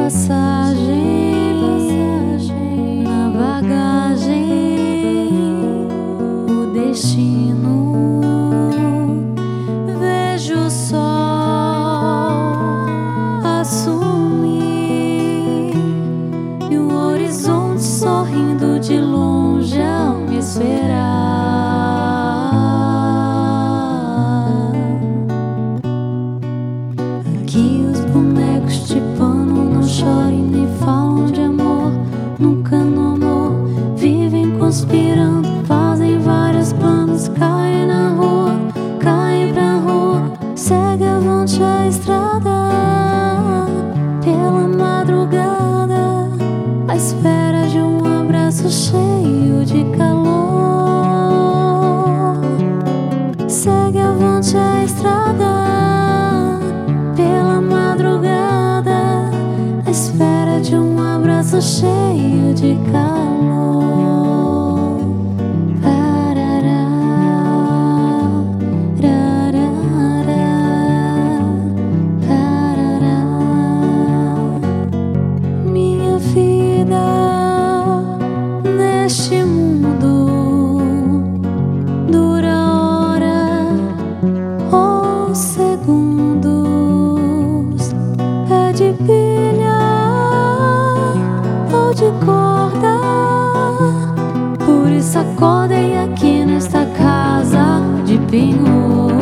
passagem, na bagagem, o destino. Vejo o sol assumir e o horizonte sorrindo de longe ao me esperar. Aqui os bonecos de pano não choram e nem falam de amor, nunca no amor, vivem conspirando, fazem vários planos, caem na rua, caem pra rua, segue avante a estrada, pela madrugada, à espera de um abraço cheio de calor. Segue avante a estrada, pela madrugada, à espera de um abraço cheio de calor. Parará, rarará, parará. Minha vida neste mundo dura hora ou segundos, é de pilha ou de corda. Por isso acordei aqui nesta casa de penhor.